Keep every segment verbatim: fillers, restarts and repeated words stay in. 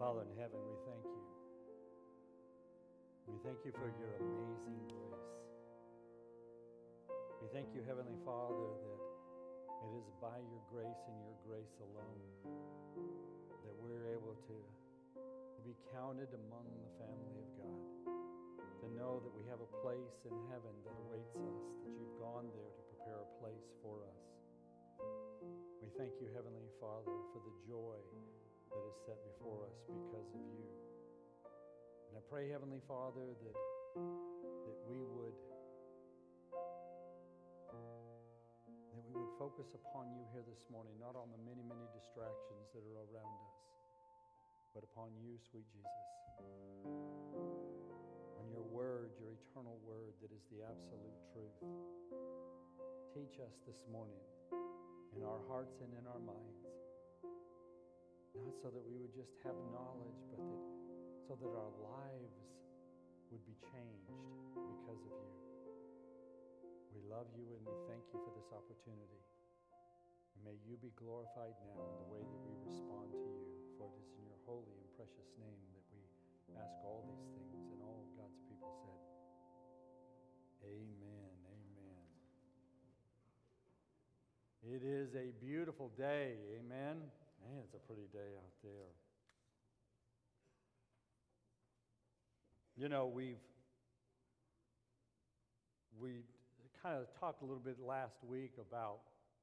Father in heaven, we thank you. We thank you for your amazing grace. We thank you, Heavenly Father, that it is by your grace and your grace alone that we're able to, to be counted among the family of God, to know that we have a place in heaven that awaits us, that you've gone there to prepare a place for us. We thank you, Heavenly Father, for the joy that is set before us because of you. And I pray, Heavenly Father, that, that we would that we would focus upon you here this morning, not on the many, many distractions that are around us, but upon you, sweet Jesus. On your word, your eternal word that is the absolute truth. Teach us this morning in our hearts and in our minds, not so that we would just have knowledge, but that so that our lives would be changed because of you. We love you and we thank you for this opportunity. And may you be glorified now in the way that we respond to you. For it is in your holy and precious name that we ask all these things. And all God's people said, amen, amen. It is a beautiful day, amen. Man, it's a pretty day out there. You know, we've we kind of talked a little bit last week about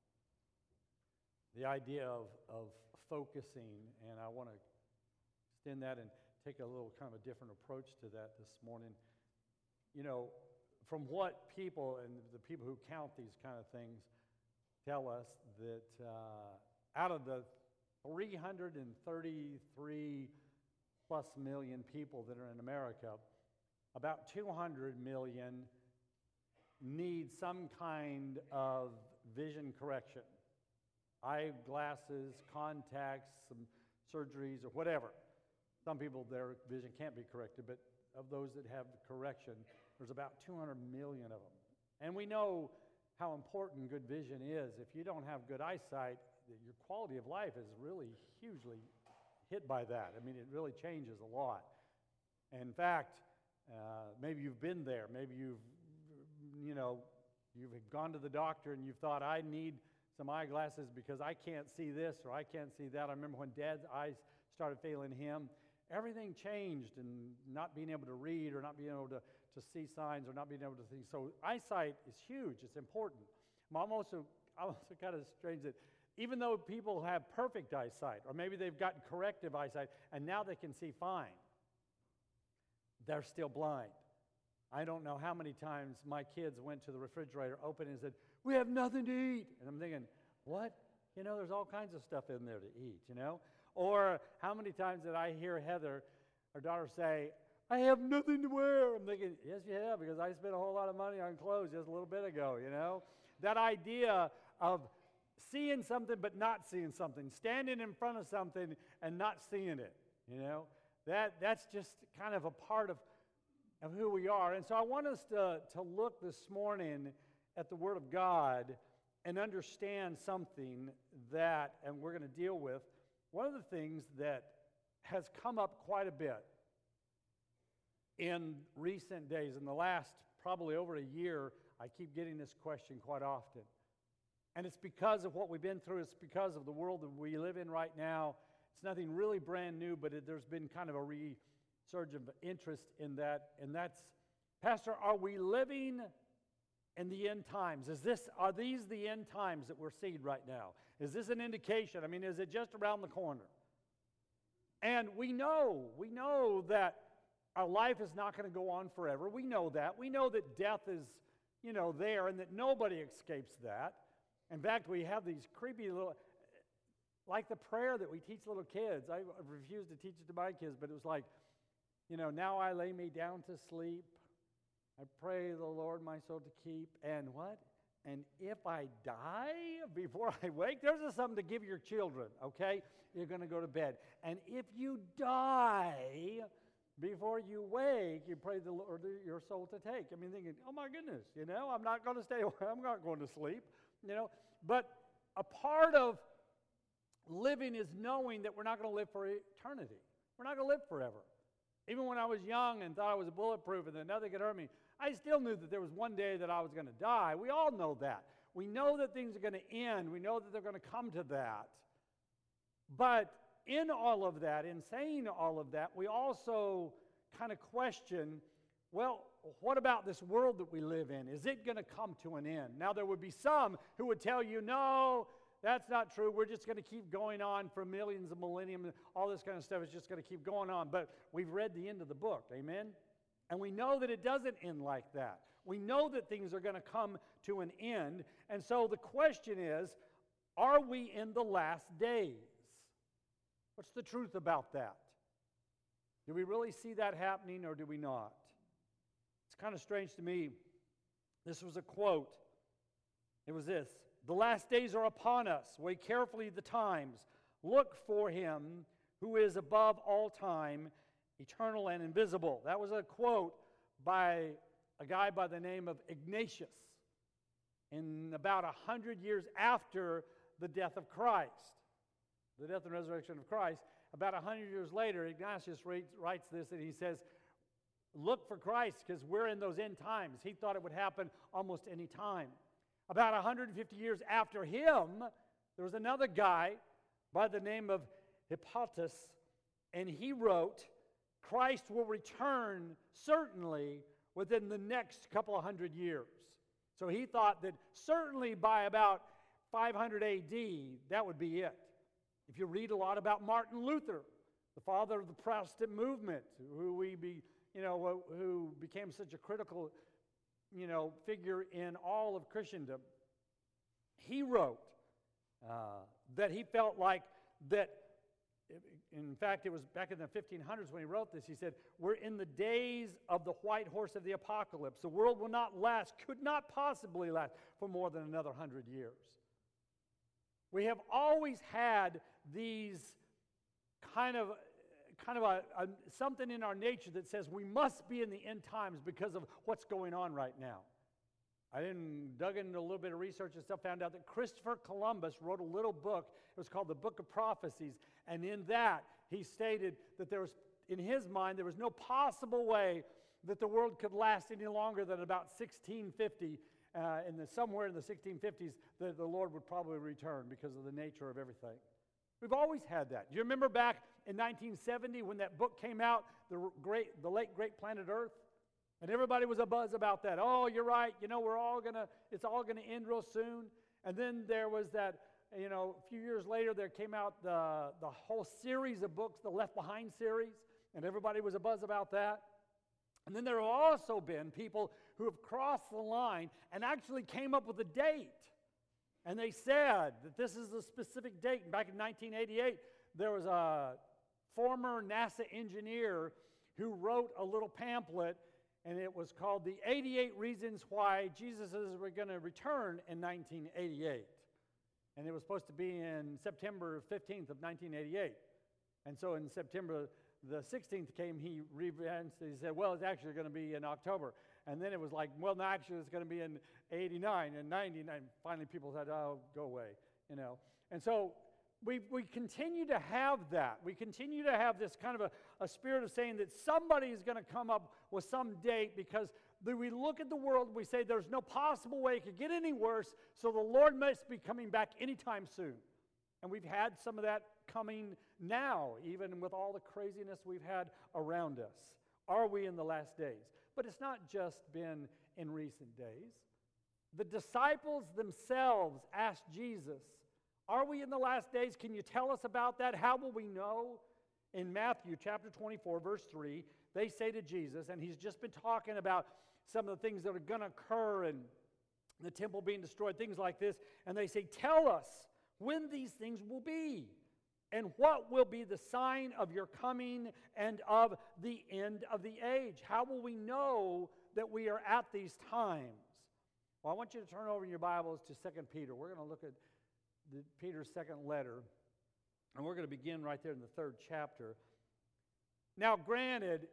the idea of, of focusing, and I want to extend that and take a little kind of a different approach to that this morning. You know, from what people and the people who count these kind of things tell us that uh, out of the three hundred thirty-three plus million people that are in America, about two hundred million need some kind of vision correction. Eyeglasses, contacts, some surgeries, or whatever. Some people, their vision can't be corrected, but of those that have correction, there's about two hundred million of them. And we know how important good vision is. If you don't have good eyesight, your quality of life is really hugely hit by that. I mean, it really changes a lot. In fact, uh, maybe you've been there. Maybe you've, you know, you've gone to the doctor and you've thought, I need some eyeglasses because I can't see this or I can't see that. I remember when Dad's eyes started failing him, everything changed, and not being able to read or not being able to, to see signs or not being able to see. So eyesight is huge. It's important. I'm also, I'm also kind of strange that even though people have perfect eyesight, or maybe they've gotten corrective eyesight, and now they can see fine, they're still blind. I don't know how many times my kids went to the refrigerator, opened it, and said, we have nothing to eat. And I'm thinking, what? You know, there's all kinds of stuff in there to eat, you know? Or how many times did I hear Heather, her daughter, say, I have nothing to wear. I'm thinking, yes, you have, because I spent a whole lot of money on clothes just a little bit ago, you know? That idea of seeing something but not seeing something, standing in front of something and not seeing it, you know? That that's just kind of a part of, of who we are. And so I want us to, to look this morning at the Word of God and understand something that, and we're going to deal with, one of the things that has come up quite a bit in recent days. In the last probably over a year, I keep getting this question quite often. And it's because of what we've been through. It's because of the world that we live in right now. It's nothing really brand new, but it, there's been kind of a resurgence of interest in that. And that's, Pastor, are we living in the end times? Is this, are these the end times that we're seeing right now? Is this an indication? I mean, is it just around the corner? And we know, we know that our life is not going to go on forever. We know that. We know that death is, you know, there and that nobody escapes that. In fact, we have these creepy little, like the prayer that we teach little kids. I refuse to teach it to my kids, but it was like, you know, now I lay me down to sleep. I pray the Lord my soul to keep. And what? And if I die before I wake, there's just something to give your children, okay? You're going to go to bed. And if you die before you wake, you pray the Lord your soul to take. I mean, thinking, oh my goodness, you know, I'm not going to stay awake. I'm not going to sleep, you know. But a part of living is knowing that we're not going to live for eternity. We're not going to live forever. Even when I was young and thought I was bulletproof and that nothing could hurt me, I still knew that there was one day that I was going to die. We all know that. We know that things are going to end. We know that they're going to come to that. But in all of that, in saying all of that, we also kind of question, well, what about this world that we live in? Is it going to come to an end? Now, there would be some who would tell you, no, that's not true. We're just going to keep going on for millions of millennium. All this kind of stuff is just going to keep going on. But we've read the end of the book, amen? And we know that it doesn't end like that. We know that things are going to come to an end. And so the question is, are we in the last days? What's the truth about that? Do we really see that happening or do we not? It's kind of strange to me. This was a quote. It was this: "The last days are upon us. Weigh carefully the times. Look for him who is above all time, eternal and invisible." That was a quote by a guy by the name of Ignatius in about a hundred years after the death of Christ, the death and resurrection of Christ. About a hundred years later, Ignatius writes this, and he says, look for Christ because we're in those end times. He thought it would happen almost any time. About one hundred fifty years after him, there was another guy by the name of Hippolytus, and he wrote, Christ will return certainly within the next couple of hundred years. So he thought that certainly by about five hundred A D, that would be it. If you read a lot about Martin Luther, the father of the Protestant movement, who we be, you know, who became such a critical, you know, figure in all of Christendom, he wrote uh, that he felt like that. In fact, it was back in the fifteen hundreds when he wrote this. He said, we're in the days of the white horse of the apocalypse. The world will not last, could not possibly last for more than another hundred years. We have always had these kind of, kind of a, a, something in our nature that says we must be in the end times because of what's going on right now. I didn't dug into a little bit of research and stuff, found out that Christopher Columbus wrote a little book. It was called the Book of Prophecies. And in that, he stated that there was, in his mind, there was no possible way that the world could last any longer than about sixteen fifty. Uh, in the, somewhere in the sixteen fifties, the, the Lord would probably return because of the nature of everything. We've always had that. Do you remember back in nineteen seventy when that book came out, the, great, the late Great Planet Earth? And everybody was abuzz about that. Oh, you're right. You know, we're all going to, it's all going to end real soon. And then there was that, you know, a few years later, there came out the, the whole series of books, the Left Behind series, and everybody was abuzz about that. And then there have also been people who have crossed the line and actually came up with a date. And they said that this is a specific date. Back in nineteen eighty-eight, there was a former NASA engineer who wrote a little pamphlet, and it was called The eighty-eight Reasons Why Jesus is going to Return in nineteen eighty-eight. And it was supposed to be in September fifteenth of nineteen eighty-eight. And so in September the sixteenth came, he revamped, he said, well, it's actually going to be in October. And then it was like, well, no, actually it's going to be in eighty-nine and ninety-nine. Finally people said, oh, go away, you know. And so we we continue to have that. We continue to have this kind of a, a spirit of saying that somebody is going to come up with some date because the, we look at the world and we say there's no possible way it could get any worse, so the Lord must be coming back anytime soon. And we've had some of that coming now, even with all the craziness we've had around us. Are we in the last days? But it's not just been in recent days. The disciples themselves asked Jesus, are we in the last days? Can you tell us about that? How will we know? In Matthew chapter twenty-four, verse three, they say to Jesus, and he's just been talking about some of the things that are going to occur and the temple being destroyed, things like this, and they say, tell us when these things will be, and what will be the sign of your coming and of the end of the age? How will we know that we are at these times? Well, I want you to turn over in your Bibles to Second Peter. We're going to look at the, Peter's second letter, and we're going to begin right there in the third chapter. Now, granted,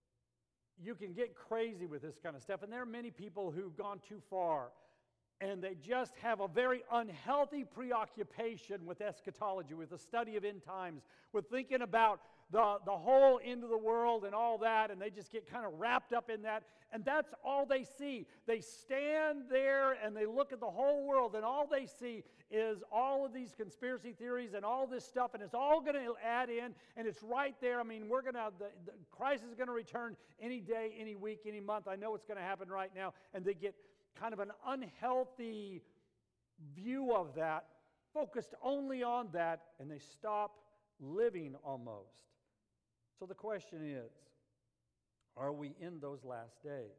you can get crazy with this kind of stuff, and there are many people who've gone too far, and they just have a very unhealthy preoccupation with eschatology, with the study of end times, with thinking about the, the whole end of the world and all that, and they just get kind of wrapped up in that, and that's all they see. They stand there and they look at the whole world, and all they see is all of these conspiracy theories and all this stuff, and it's all going to add in, and it's right there. I mean, we're going to, the, the Christ is going to return any day, any week, any month. I know it's going to happen right now, and they get kind of an unhealthy view of that, focused only on that, and they stop living almost. So the question is, are we in those last days?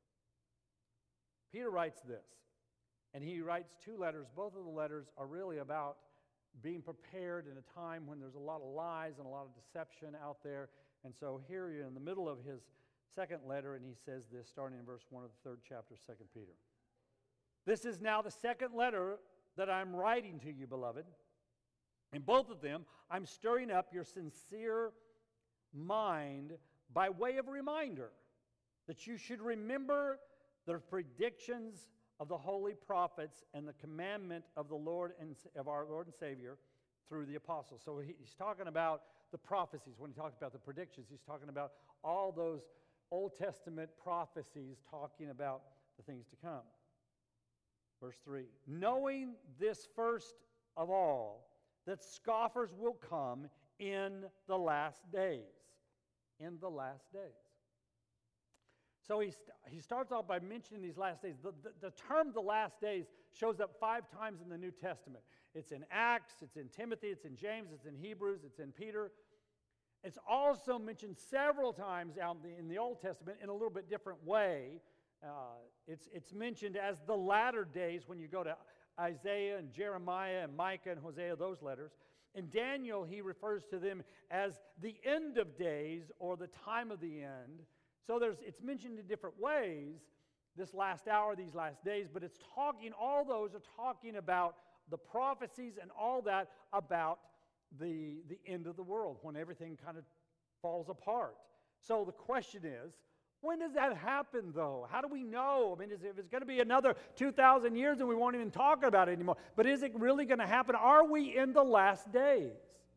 Peter writes this, and he writes two letters. Both of the letters are really about being prepared in a time when there's a lot of lies and a lot of deception out there. And so here you're in the middle of his second letter, and he says this, starting in verse one of the third chapter, Second Peter. This is now the second letter that I'm writing to you, beloved. In both of them, I'm stirring up your sincere mind by way of reminder that you should remember the predictions of the holy prophets and the commandment of the Lord and of our Lord and Savior through the apostles. So he's talking about the prophecies. When he talks about the predictions, he's talking about all those Old Testament prophecies talking about the things to come. Verse three, knowing this first of all, that scoffers will come in the last days. In the last days. So he, st- he starts off by mentioning these last days. The, the, the term the last days shows up five times in the New Testament. It's in Acts, it's in Timothy, it's in James, it's in Hebrews, it's in Peter. It's also mentioned several times out in the, in the Old Testament in a little bit different way. Uh, it's, it's mentioned as the latter days when you go to Isaiah and Jeremiah and Micah and Hosea, those letters. In Daniel, he refers to them as the end of days or the time of the end. So there's, it's mentioned in different ways, this last hour, these last days, but it's talking, all those are talking about the prophecies and all that about the, the end of the world, when everything kind of falls apart. So the question is, when does that happen, though? How do we know? I mean, is, if it's going to be another two thousand years and we won't even talk about it anymore, but is it really going to happen? Are we in the last days?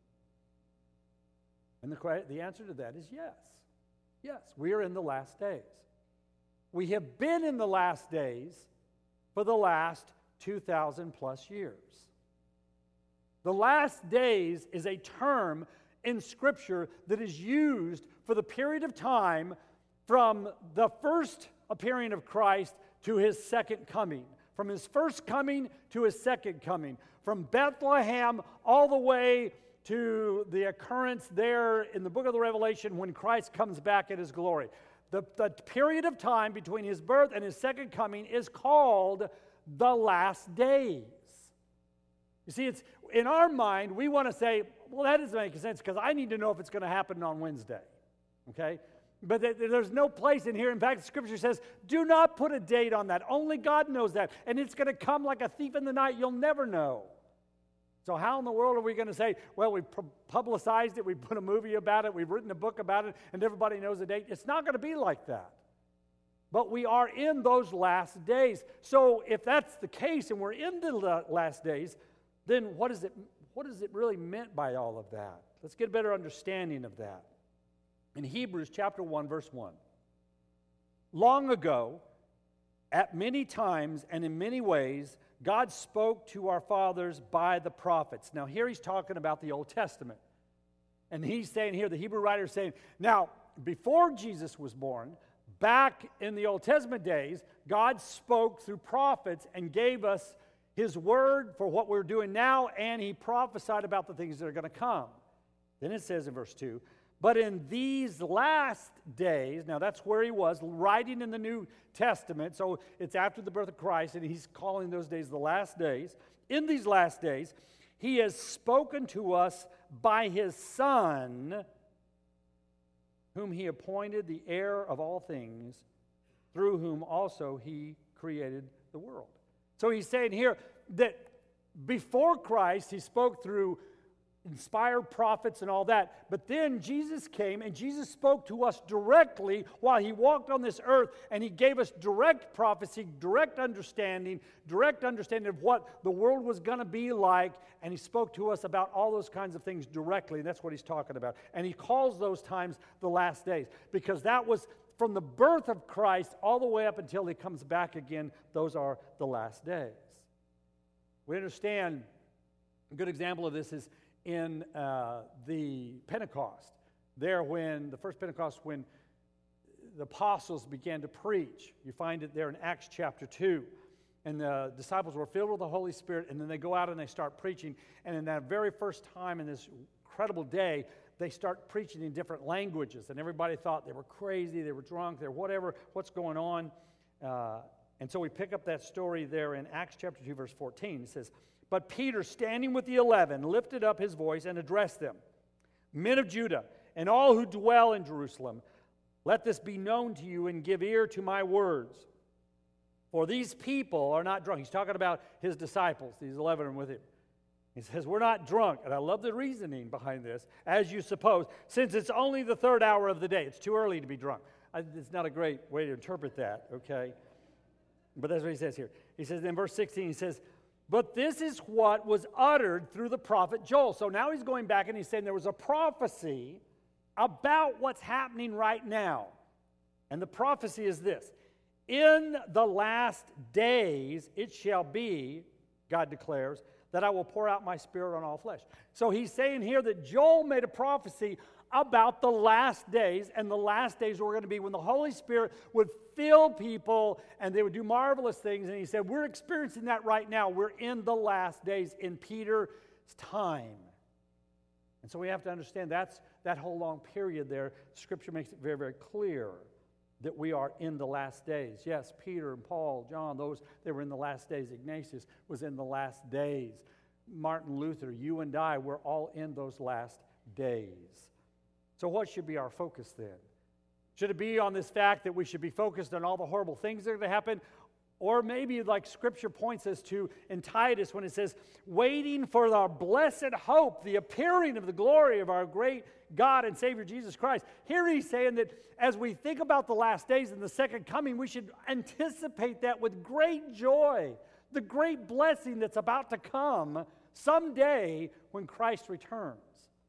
And the, the answer to that is yes. Yes, we are in the last days. We have been in the last days for the last two thousand plus years. The last days is a term in Scripture that is used for the period of time from the first appearing of Christ to his second coming. From his first coming to his second coming. From Bethlehem all the way to the occurrence there in the book of the Revelation when Christ comes back in his glory. The, the period of time between his birth and his second coming is called the last days. You see, it's in our mind, we want to say, well, that doesn't make sense because I need to know if it's going to happen on Wednesday. Okay? But there's no place in here. In fact, the Scripture says, do not put a date on that. Only God knows that. And it's going to come like a thief in the night. You'll never know. So how in the world are we going to say, well, we publicized it, we put a movie about it, we've written a book about it, and everybody knows the date? It's not going to be like that. But we are in those last days. So if that's the case and we're in the last days, then what is it, what is it really meant by all of that? Let's get a better understanding of that. In Hebrews chapter one, verse one, long ago, at many times and in many ways, God spoke to our fathers by the prophets. Now here he's talking about the Old Testament. And he's saying here, the Hebrew writer is saying, now, before Jesus was born, back in the Old Testament days, God spoke through prophets and gave us his word for what we're doing now, and he prophesied about the things that are going to come. Then it says in verse two, but in these last days, now that's where he was, writing in the New Testament, so it's after the birth of Christ, and he's calling those days the last days. In these last days, he has spoken to us by his Son, whom he appointed the heir of all things, through whom also he created the world. So he's saying here that before Christ, he spoke through inspired prophets and all that. But then Jesus came and Jesus spoke to us directly while he walked on this earth, and he gave us direct prophecy, direct understanding, direct understanding of what the world was going to be like, and he spoke to us about all those kinds of things directly, and that's what he's talking about. And he calls those times the last days, because that was from the birth of Christ all the way up until he comes back again. Those are the last days. We understand a good example of this is in uh, the Pentecost. There when, the first Pentecost, when the apostles began to preach. You find it there in Acts chapter two. And the disciples were filled with the Holy Spirit, and then they go out and they start preaching. And in that very first time in this incredible day, they start preaching in different languages. And everybody thought they were crazy, they were drunk, they were whatever, what's going on. Uh, and so we pick up that story there in Acts chapter two, verse fourteen. It says, "But Peter, standing with the eleven, lifted up his voice and addressed them. 'Men of Judah, and all who dwell in Jerusalem, let this be known to you, and give ear to my words. For these people are not drunk.'" He's talking about his disciples, these eleven are with him. He says, "We're not drunk," and I love the reasoning behind this, "as you suppose, since it's only the third hour of the day." It's too early to be drunk. I, it's not a great way to interpret that, okay? But that's what he says here. He says in verse sixteen, he says, "But this is what was uttered through the prophet Joel." So now he's going back and he's saying there was a prophecy about what's happening right now. And the prophecy is this: "In the last days it shall be, God declares, that I will pour out my Spirit on all flesh." So he's saying here that Joel made a prophecy about the last days, and the last days were going to be when the Holy Spirit would fill people and they would do marvelous things. And he said, we're experiencing that right now. We're in the last days in Peter's time. And so we have to understand that's that whole long period there. Scripture makes it very, very clear that we are in the last days. Yes, Peter and Paul, John, those, they were in the last days. Ignatius was in the last days. Martin Luther, you and I, we're all in those last days. So what should be our focus then? Should it be on this fact that we should be focused on all the horrible things that are going to happen? Or maybe like Scripture points us to in Titus when it says, waiting for our blessed hope, the appearing of the glory of our great God and Savior Jesus Christ. Here he's saying that as we think about the last days and the second coming, we should anticipate that with great joy, the great blessing that's about to come someday when Christ returns.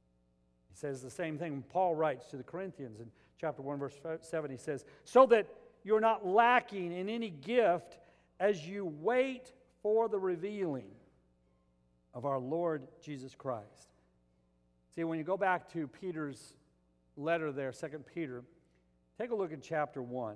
He says the same thing when Paul writes to the Corinthians in chapter one, verse seven. He says, so that you're not lacking in any gift as you wait for the revealing of our Lord Jesus Christ. See, when you go back to Peter's letter there, Second Peter, take a look at chapter one.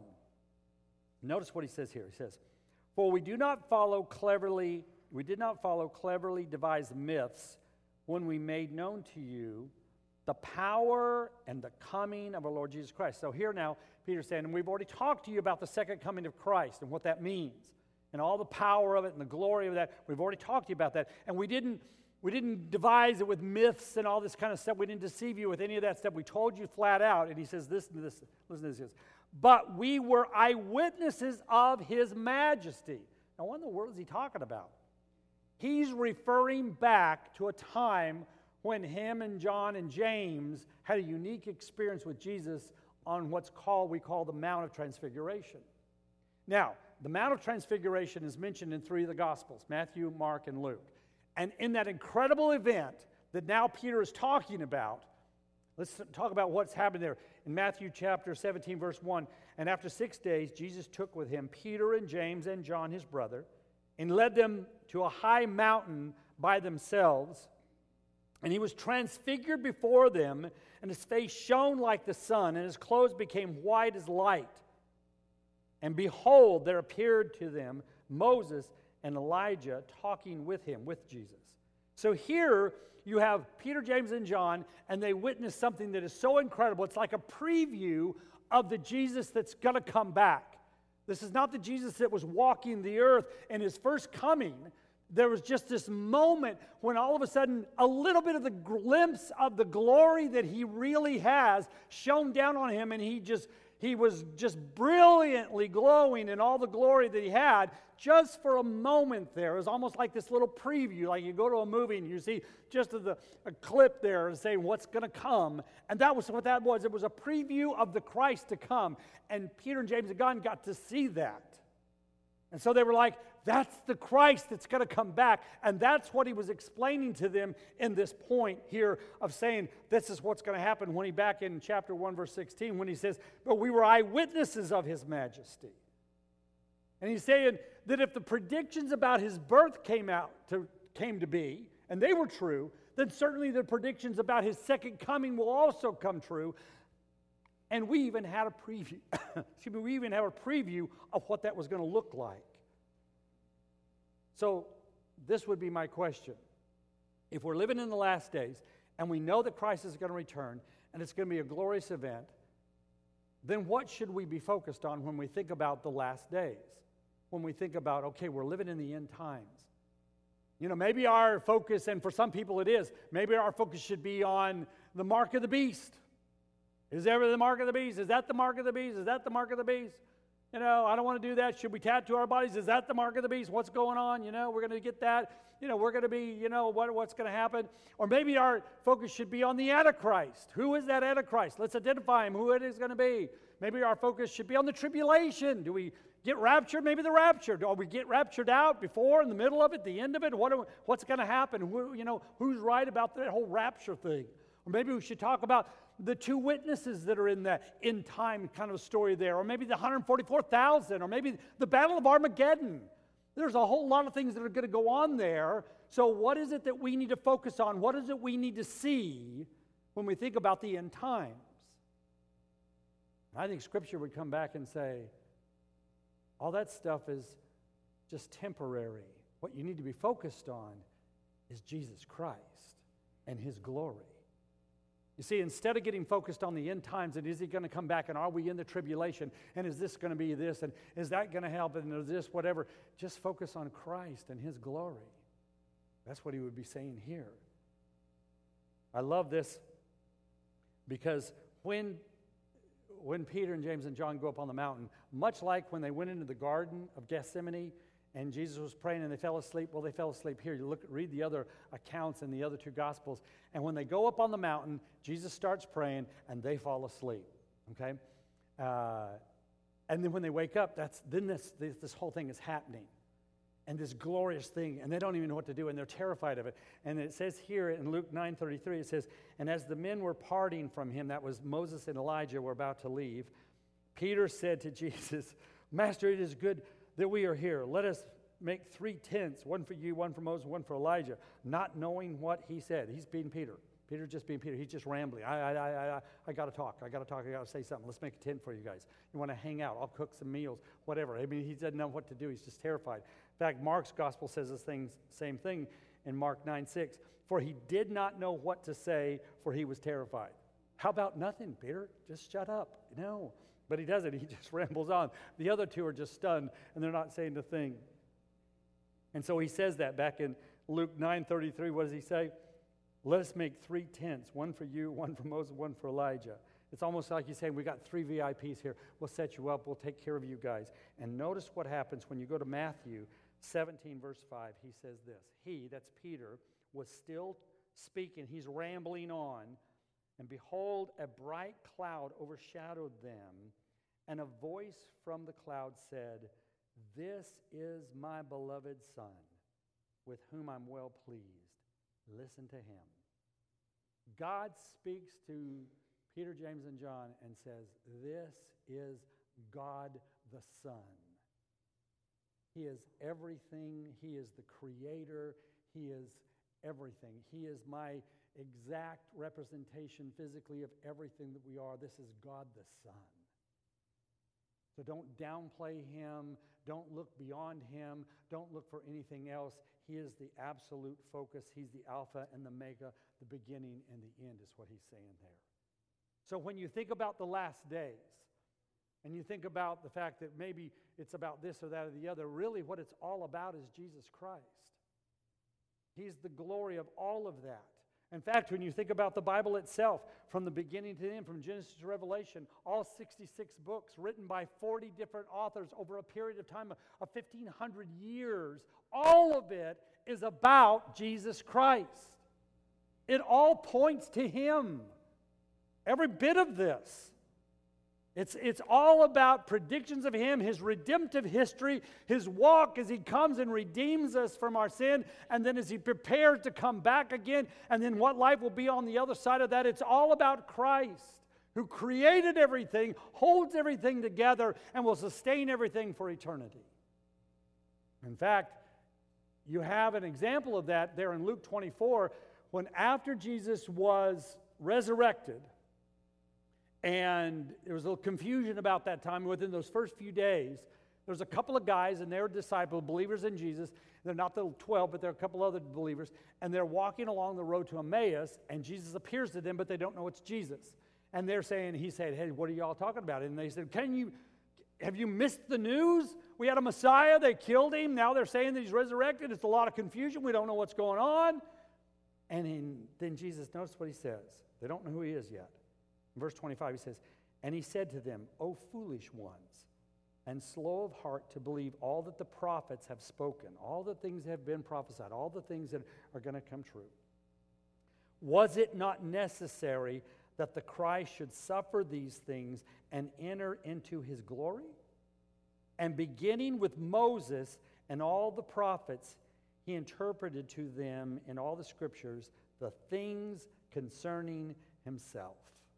Notice what he says here. He says, for we do not follow cleverly, we did not follow cleverly devised myths when we made known to you the power and the coming of our Lord Jesus Christ. So here now, Peter's saying, and we've already talked to you about the second coming of Christ and what that means, and all the power of it and the glory of that. We've already talked to you about that. And we didn't we didn't devise it with myths and all this kind of stuff. We didn't deceive you with any of that stuff. We told you flat out. And he says, listen to this, listen to this. But we were eyewitnesses of his majesty. Now, what in the world is he talking about? He's referring back to a time when him and John and James had a unique experience with Jesus on what's called, we call the Mount of Transfiguration. Now, the Mount of Transfiguration is mentioned in three of the Gospels, Matthew, Mark, and Luke. And in that incredible event that now Peter is talking about, let's talk about what's happened there. In Matthew chapter seventeen, verse one, and after six days, Jesus took with him Peter and James and John, his brother, and led them to a high mountain by themselves. And he was transfigured before them, and his face shone like the sun, and his clothes became white as light. And behold, there appeared to them Moses and Elijah talking with him, with Jesus. So here you have Peter, James, and John, and they witness something that is so incredible. It's like a preview of the Jesus that's going to come back. This is not the Jesus that was walking the earth in his first coming. There was just this moment when all of a sudden a little bit of the glimpse of the glory that he really has shone down on him, and he just He was just brilliantly glowing in all the glory that he had just for a moment there. It was almost like this little preview, like you go to a movie and you see just a, a clip there saying what's going to come. And that was what that was. It was a preview of the Christ to come. And Peter and James and John got to see that. And so they were like, that's the Christ that's going to come back. And that's what he was explaining to them in this point here of saying this is what's going to happen when he back in chapter one, verse sixteen, when he says, but we were eyewitnesses of his majesty. And he's saying that if the predictions about his birth came out to, came to be, and they were true, then certainly the predictions about his second coming will also come true. And we even had a preview. Excuse me, we even have a preview of what that was going to look like. So this would be my question. If we're living in the last days and we know that Christ is going to return and it's going to be a glorious event, then what should we be focused on when we think about the last days? When we think about, okay, we're living in the end times. You know, maybe our focus, and for some people it is, maybe our focus should be on the mark of the beast. Is ever the mark of the beast? Is that the mark of the beast? Is that the mark of the beast? You know, I don't want to do that. Should we tattoo our bodies? Is that the mark of the beast? What's going on? You know, we're going to get that. You know, we're going to be, you know, what, what's going to happen? Or maybe our focus should be on the Antichrist. Who is that Antichrist? Let's identify him, who it is going to be. Maybe our focus should be on the tribulation. Do we get raptured? Maybe the rapture. Do we get raptured out before, in the middle of it, the end of it? What are, what's going to happen? Who, you know, who's right about that whole rapture thing? Or maybe we should talk about the two witnesses that are in the end time kind of story there, or maybe the one hundred forty-four thousand, or maybe the Battle of Armageddon. There's a whole lot of things that are going to go on there. So what is it that we need to focus on? What is it we need to see when we think about the end times? I think Scripture would come back and say, all that stuff is just temporary. What you need to be focused on is Jesus Christ and His glory. You see, instead of getting focused on the end times and is He going to come back and are we in the tribulation and is this going to be this and is that going to help and is this whatever, just focus on Christ and His glory. That's what He would be saying here. I love this because when, when Peter and James and John go up on the mountain, much like when they went into the Garden of Gethsemane and Jesus was praying and they fell asleep. Well, they fell asleep here. You look, read the other accounts in the other two Gospels. And when they go up on the mountain, Jesus starts praying and they fall asleep. Okay? Uh, and then when they wake up, that's then this, this this whole thing is happening. And this glorious thing. And they don't even know what to do. And they're terrified of it. And it says here in Luke nine thirty-three, it says, and as the men were parting from him, that was Moses and Elijah were about to leave, Peter said to Jesus, Master, it is good that we are here. Let us make three tents, one for you, one for Moses, one for Elijah, not knowing what he said. He's being Peter. Peter's just being Peter. He's just rambling. I, I, I, I, I got to talk. I got to talk. I got to say something. Let's make a tent for you guys. You want to hang out? I'll cook some meals, whatever. I mean, he doesn't know what to do. He's just terrified. In fact, Mark's gospel says the thing, same thing in Mark nine six. For he did not know what to say, for he was terrified. How about nothing, Peter? Just shut up. No. But he doesn't. He just rambles on. The other two are just stunned, and they're not saying a thing. And so he says that back in Luke nine thirty-three. What does he say? Let us make three tents, one for you, one for Moses, one for Elijah. It's almost like he's saying, we got three V I Ps here. We'll set you up. We'll take care of you guys. And notice what happens when you go to Matthew seventeen, verse five. He says this. He, that's Peter, was still speaking. He's rambling on. And behold, a bright cloud overshadowed them, and a voice from the cloud said, This is my beloved Son, with whom I'm well pleased. Listen to him. God speaks to Peter, James, and John and says, This is God the Son. He is everything. He is the Creator. He is everything. He is my exact representation physically of everything that we are. This is God the Son. So don't downplay Him. Don't look beyond Him. Don't look for anything else. He is the absolute focus. He's the Alpha and the Omega, the beginning and the end is what he's saying there. So when you think about the last days, and you think about the fact that maybe it's about this or that or the other, really what it's all about is Jesus Christ. He's the glory of all of that. In fact, when you think about the Bible itself, from the beginning to the end, from Genesis to Revelation, all sixty-six books written by forty different authors over a period of time of fifteen hundred years, all of it is about Jesus Christ. It all points to Him. Every bit of this. It's, it's all about predictions of Him, His redemptive history, His walk as He comes and redeems us from our sin, and then as He prepares to come back again, and then what life will be on the other side of that. It's all about Christ, who created everything, holds everything together, and will sustain everything for eternity. In fact, you have an example of that there in Luke twenty-four, when after Jesus was resurrected, and there was a little confusion about that time. Within those first few days, there's a couple of guys and they're disciples, believers in Jesus. They're not the twelve, but they're a couple other believers. And they're walking along the road to Emmaus, and Jesus appears to them, but they don't know it's Jesus. And they're saying, he said, hey, what are y'all talking about? And they said, can you, have you missed the news? We had a Messiah, they killed him. Now they're saying that he's resurrected. It's a lot of confusion. We don't know what's going on. And in, then Jesus, notice what he says. They don't know who he is yet. In verse twenty-five, he says, and he said to them, O foolish ones, and slow of heart to believe all that the prophets have spoken, all the things that have been prophesied, all the things that are going to come true. Was it not necessary that the Christ should suffer these things and enter into his glory? And beginning with Moses and all the prophets, he interpreted to them in all the scriptures the things concerning himself.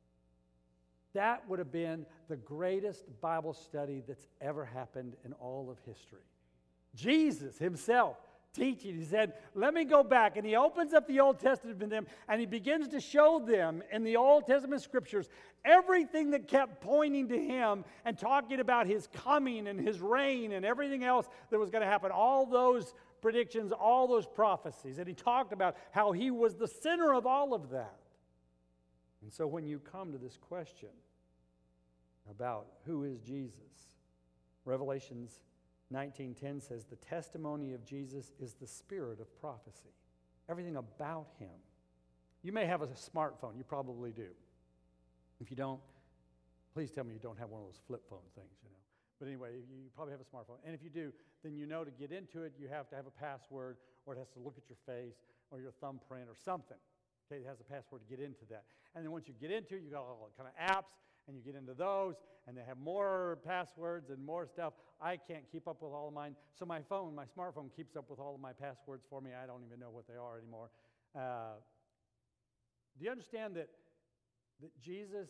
That would have been the greatest Bible study that's ever happened in all of history. Jesus himself teaching. He said, let me go back. And he opens up the Old Testament to them, and he begins to show them in the Old Testament scriptures everything that kept pointing to him and talking about his coming and his reign and everything else that was going to happen. All those predictions, all those prophecies. And he talked about how he was the center of all of that. And so when you come to this question about who is Jesus, Revelations nineteen ten says, the testimony of Jesus is the spirit of prophecy. Everything about him. You may have a smartphone. You probably do. If you don't, please tell me you don't have one of those flip phone things, you know. But anyway, you probably have a smartphone. And if you do, then you know to get into it, you have to have a password, or it has to look at your face, or your thumbprint, or something. Okay, it has a password to get into that. And then once you get into it, you got all kind of apps, and you get into those, and they have more passwords and more stuff. I can't keep up with all of mine. So my phone, my smartphone, keeps up with all of my passwords for me. I don't even know what they are anymore. Uh, do you understand that, that Jesus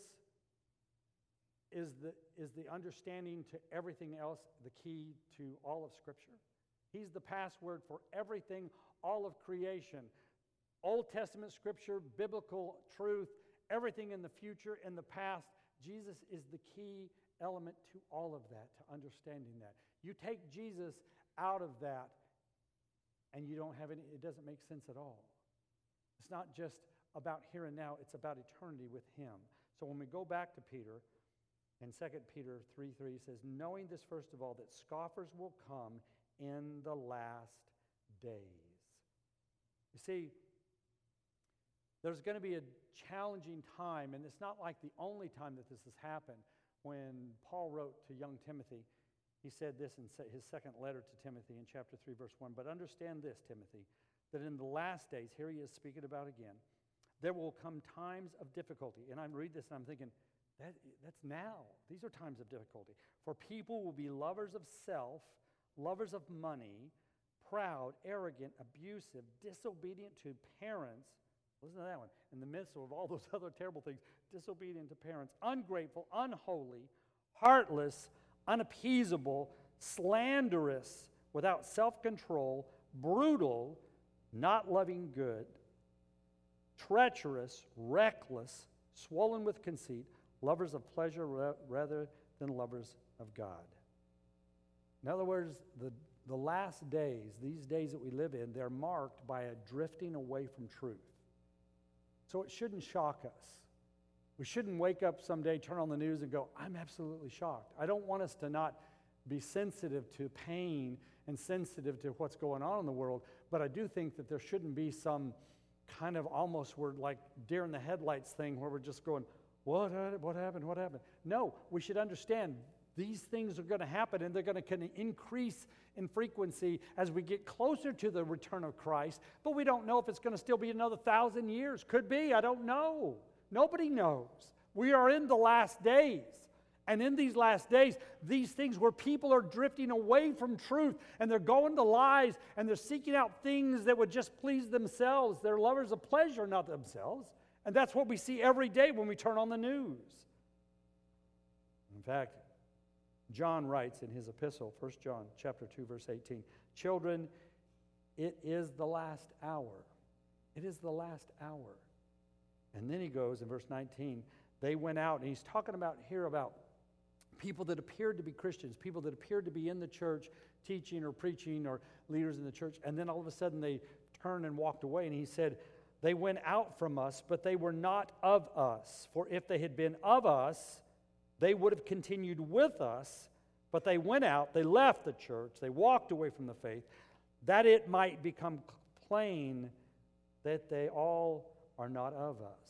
is the, is the understanding to everything else, the key to all of Scripture? He's the password for everything, all of creation. Old Testament Scripture, biblical truth, everything in the future, in the past. Jesus is the key element to all of that, to understanding that. You take Jesus out of that, and you don't have any, it doesn't make sense at all. It's not just about here and now, it's about eternity with him. So when we go back to Peter, in Second Peter three three, he says, knowing this first of all, that scoffers will come in the last days. You see, there's going to be a challenging time, and it's not like the only time that this has happened. When Paul wrote to young Timothy, he said this in his second letter to Timothy in chapter three, verse one, but understand this, Timothy, that in the last days, here he is speaking about again, there will come times of difficulty. And I read this and I'm thinking, that, that's now. These are times of difficulty. For people will be lovers of self, lovers of money, proud, arrogant, abusive, disobedient to parents. Listen to that one. In the midst of all those other terrible things, disobedient to parents, ungrateful, unholy, heartless, unappeasable, slanderous, without self-control, brutal, not loving good, treacherous, reckless, swollen with conceit, lovers of pleasure rather than lovers of God. In other words, the, the last days, these days that we live in, they're marked by a drifting away from truth. So it shouldn't shock us. We shouldn't wake up someday, turn on the news, and go, I'm absolutely shocked. I don't want us to not be sensitive to pain and sensitive to what's going on in the world, but I do think that there shouldn't be some kind of almost we're like deer in the headlights thing where we're just going, what, what happened, what happened? No, we should understand these things are going to happen, and they're going to increase in frequency as we get closer to the return of Christ, but we don't know if it's going to still be another thousand years. Could be, I don't know. Nobody knows. We are in the last days. And in these last days, these things where people are drifting away from truth and they're going to lies and they're seeking out things that would just please themselves. They're lovers of pleasure, not themselves. And that's what we see every day when we turn on the news. In fact, John writes in his epistle, First John chapter two, verse eighteen, children, it is the last hour. It is the last hour. And then he goes in verse nineteen, they went out, and he's talking about here about people that appeared to be Christians, people that appeared to be in the church teaching or preaching or leaders in the church, and then all of a sudden they turned and walked away, and he said, they went out from us, but they were not of us. For if they had been of us, they would have continued with us, but they went out, they left the church, they walked away from the faith, that it might become plain that they all are not of us.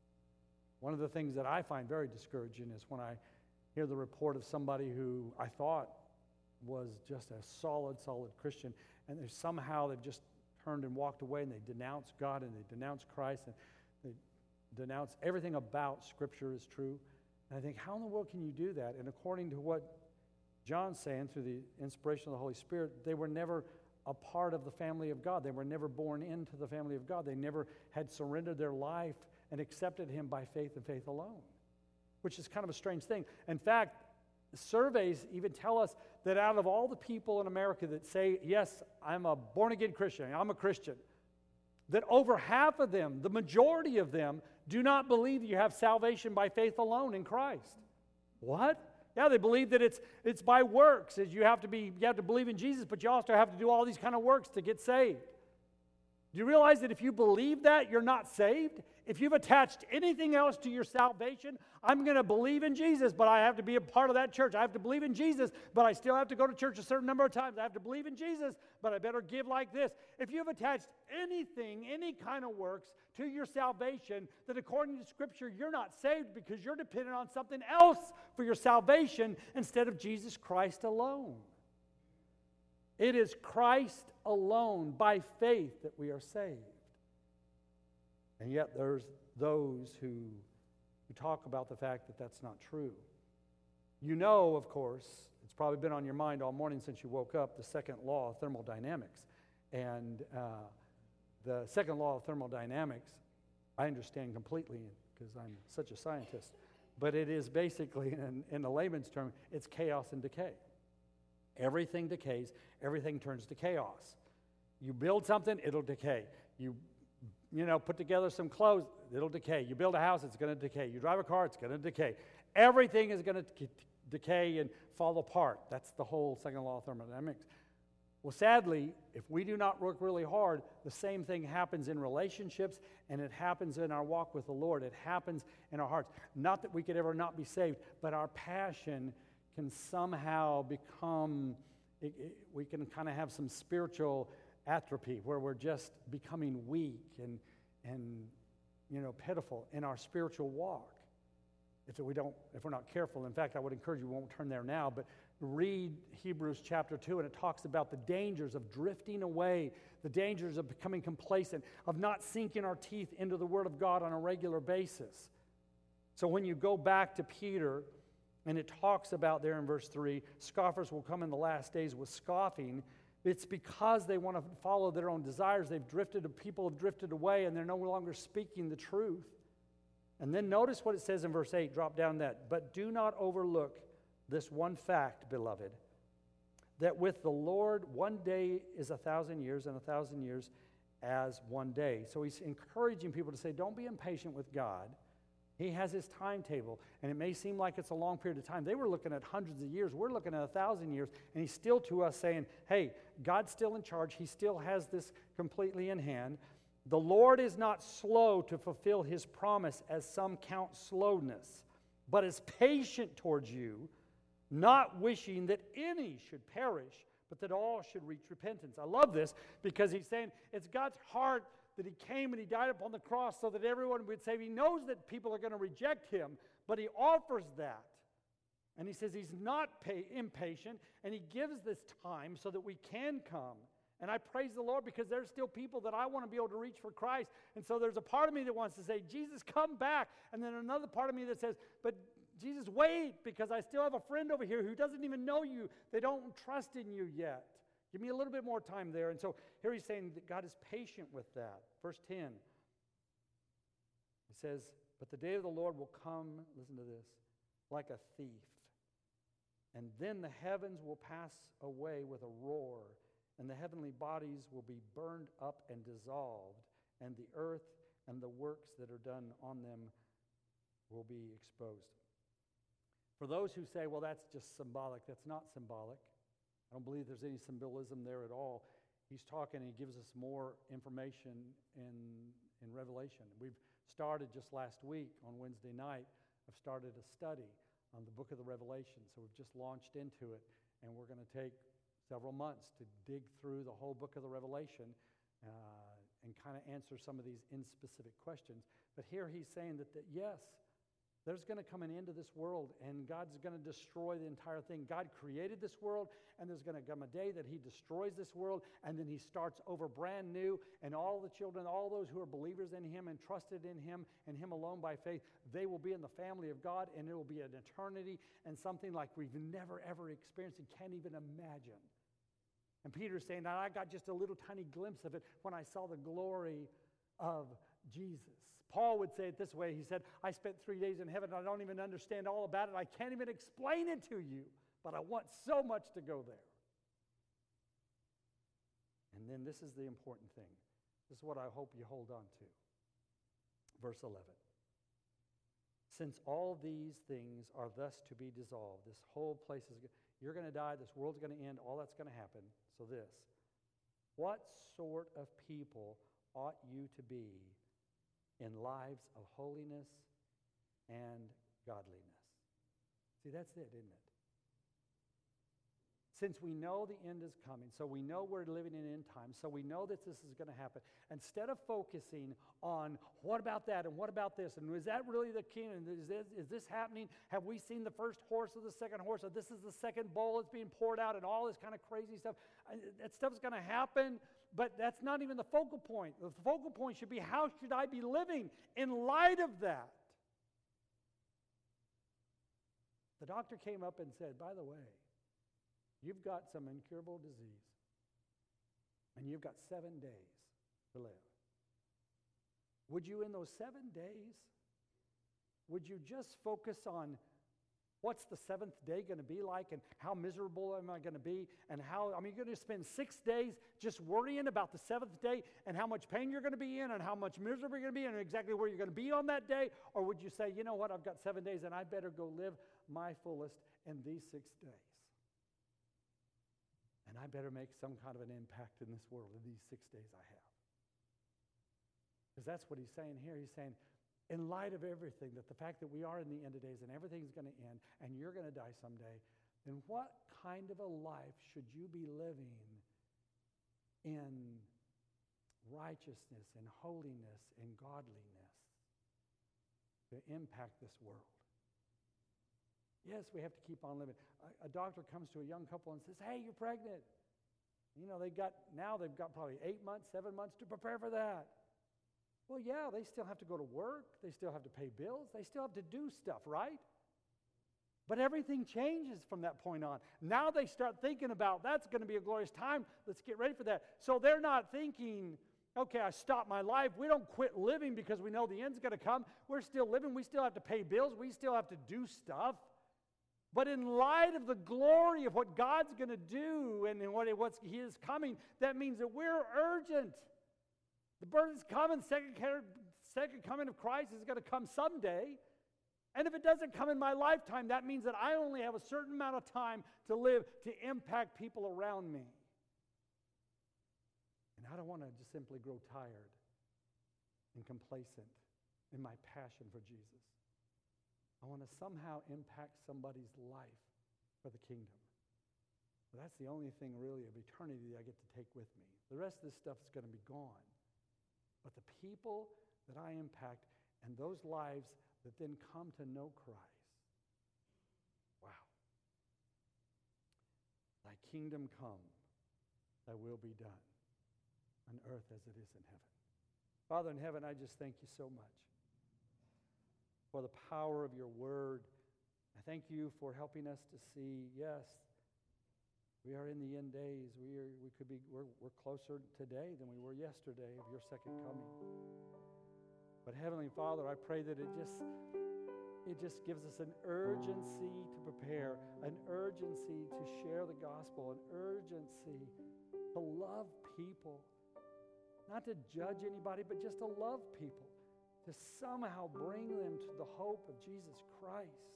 One of the things that I find very discouraging is when I hear the report of somebody who I thought was just a solid, solid Christian, and they somehow they've just turned and walked away, and they denounce God, and they denounce Christ, and they denounce everything about Scripture is true. And I think, how in the world can you do that? And according to what John's saying through the inspiration of the Holy Spirit, they were never a part of the family of God. They were never born into the family of God. They never had surrendered their life and accepted Him by faith and faith alone, which is kind of a strange thing. In fact, surveys even tell us that out of all the people in America that say, yes, I'm a born-again Christian, I'm a Christian, that over half of them, the majority of them, do not believe you have salvation by faith alone in Christ. What? Yeah, they believe that it's it's by works. As you have to be, you have to believe in Jesus, but you also have to do all these kind of works to get saved. Do you realize that if you believe that, you're not saved? If you've attached anything else to your salvation, I'm going to believe in Jesus, but I have to be a part of that church. I have to believe in Jesus, but I still have to go to church a certain number of times. I have to believe in Jesus, but I better give like this. If you've attached anything, any kind of works to your salvation, then according to Scripture, you're not saved because you're dependent on something else for your salvation instead of Jesus Christ alone. It is Christ alone, by faith, that we are saved. And yet there's those who, who talk about the fact that that's not true. You know, of course, it's probably been on your mind all morning since you woke up, the second law of thermodynamics. And uh, the second law of thermodynamics, I understand completely because I'm such a scientist. But it is basically, in, in a layman's term, it's chaos and decay. Everything decays, everything turns to chaos. You build something, it'll decay. You You know, put together some clothes, it'll decay. You build a house, it's going to decay. You drive a car, it's going to decay. Everything is going to d- decay and fall apart. That's the whole second law of thermodynamics. Well, sadly, if we do not work really hard, the same thing happens in relationships, and it happens in our walk with the Lord. It happens in our hearts. Not that we could ever not be saved, but our passion can somehow become, it, it, we can kind of have some spiritual atrophy where we're just becoming weak and and you know pitiful in our spiritual walk if we don't if we're not careful. In fact, I would encourage you, we won't turn there now, but read Hebrews chapter two, and it talks about the dangers of drifting away, the dangers of becoming complacent, of not sinking our teeth into the Word of God on a regular basis. So when you go back to Peter, and it talks about there in verse three, scoffers will come in the last days with scoffing. It's because they want to follow their own desires. They've drifted, people have drifted away, and they're no longer speaking the truth. And then notice what it says in verse eight, drop down that. But do not overlook this one fact, beloved, that with the Lord one day is a thousand years, and a thousand years as one day. So he's encouraging people to say, don't be impatient with God. He has his timetable, and it may seem like it's a long period of time. They were looking at hundreds of years. We're looking at a thousand years, and he's still to us saying, hey, God's still in charge. He still has this completely in hand. The Lord is not slow to fulfill his promise, as some count slowness, but is patient towards you, not wishing that any should perish, but that all should reach repentance. I love this because he's saying it's God's heart that he came and he died upon the cross so that everyone would save. He knows that people are going to reject him, but he offers that. And he says he's not pay, impatient, and he gives this time so that we can come. And I praise the Lord because there's still people that I want to be able to reach for Christ. And so there's a part of me that wants to say, Jesus, come back. And then another part of me that says, but Jesus, wait, because I still have a friend over here who doesn't even know you. They don't trust in you yet. Give me a little bit more time there. And so here he's saying that God is patient with that. Verse ten. It says, but the day of the Lord will come, listen to this, like a thief. And then the heavens will pass away with a roar, and the heavenly bodies will be burned up and dissolved, and the earth and the works that are done on them will be exposed. For those who say, well, that's just symbolic, that's not symbolic. I don't believe there's any symbolism there at all. He's talking and he gives us more information in, in Revelation. We've started just last week on Wednesday night. I've started a study on the book of the Revelation. So we've just launched into it, and we're going to take several months to dig through the whole book of the Revelation uh, and kind of answer some of these in-specific questions. But here he's saying that, that yes, there's going to come an end to this world, and God's going to destroy the entire thing. God created this world, and there's going to come a day that he destroys this world, and then he starts over brand new, and all the children, all those who are believers in him and trusted in him and him alone by faith, they will be in the family of God, and it will be an eternity and something like we've never, ever experienced and can't even imagine. And Peter's saying, now I got just a little tiny glimpse of it when I saw the glory of Jesus. Paul would say it this way. He said, I spent three days in heaven. I don't even understand all about it. I can't even explain it to you, but I want so much to go there. And then this is the important thing. This is what I hope you hold on to. Verse eleven. Since all these things are thus to be dissolved, this whole place is, you're going to die, this world's going to end, all that's going to happen. So this, what sort of people ought you to be in lives of holiness and godliness? See, that's it, isn't it? Since we know the end is coming, so we know we're living in end times, so we know that this is going to happen, instead of focusing on what about that and what about this, and is that really the king, and is this, is this happening? Have we seen the first horse or the second horse, or this is the second bowl that's being poured out, and all this kind of crazy stuff? That stuff's going to happen, but that's not even the focal point. The focal point should be, how should I be living in light of that? The doctor came up and said, by the way, you've got some incurable disease, and you've got seven days to live. Would you, in those seven days, would you just focus on what's the seventh day going to be like, and how miserable am I going to be, and how, I mean, you're going to spend six days just worrying about the seventh day and how much pain you're going to be in and how much miserable you're going to be and exactly where you're going to be on that day? Or would you say, you know what, I've got seven days and I better go live my fullest in these six days? And I better make some kind of an impact in this world in these six days I have. Because that's what he's saying here. He's saying, in light of everything, that the fact that we are in the end of days and everything's going to end and you're going to die someday, then what kind of a life should you be living in righteousness and holiness and godliness to impact this world? Yes, we have to keep on living. A, a doctor comes to a young couple and says, hey, you're pregnant. You know, they got, now they've got probably eight months, seven months to prepare for that. Well, yeah, they still have to go to work. They still have to pay bills. They still have to do stuff, right? But everything changes from that point on. Now they start thinking about, that's going to be a glorious time. Let's get ready for that. So they're not thinking, okay, I stopped my life. We don't quit living because we know the end's going to come. We're still living. We still have to pay bills. We still have to do stuff. But in light of the glory of what God's going to do and what what's, He is coming, that means that we're urgent. The burden's coming. Second, second coming of Christ is going to come someday. And if it doesn't come in my lifetime, that means that I only have a certain amount of time to live to impact people around me. And I don't want to just simply grow tired and complacent in my passion for Jesus. I want to somehow impact somebody's life for the kingdom. Well, that's the only thing really of eternity that I get to take with me. The rest of this stuff is going to be gone. but the people that I impact and those lives that then come to know Christ. Wow. Thy kingdom come, thy will be done on earth as it is in heaven. Father in heaven, I just thank you so much for the power of your word. I thank you for helping us to see, yes, we are in the end days. We are, we could be, we're, we're closer today than we were yesterday of your second coming. But Heavenly Father, I pray that it just, it just gives us an urgency to prepare, an urgency to share the gospel, an urgency to love people. Not to judge anybody, but just to love people, to somehow bring them to the hope of Jesus Christ.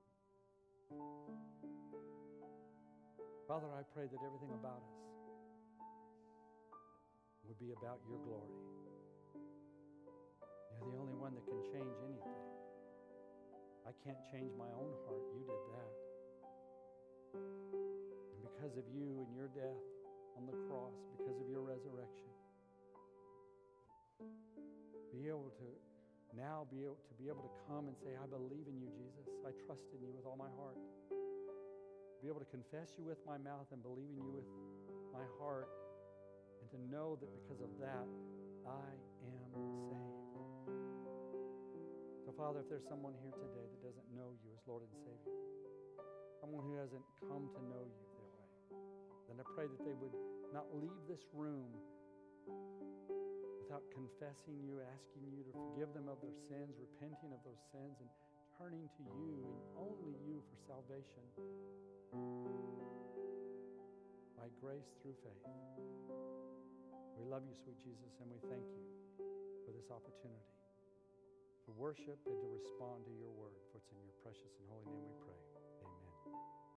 Father, I pray that everything about us would be about your glory. You're the only one that can change anything. I can't change my own heart. You did that. And because of you and your death on the cross, because of your resurrection, be able to now be able to be able to come and say, I believe in you, Jesus. I trust in you with all my heart. Be able to confess you with my mouth and believe in you with my heart, and to know that because of that, I am saved. So, Father, if there's someone here today that doesn't know you as Lord and Savior, someone who hasn't come to know you that way, then I pray that they would not leave this room without confessing you, asking you to forgive them of their sins, repenting of those sins, and turning to you and only you for salvation by grace through faith. We love you, sweet Jesus, and we thank you for this opportunity to worship and to respond to your word. For it's in your precious and holy name we pray.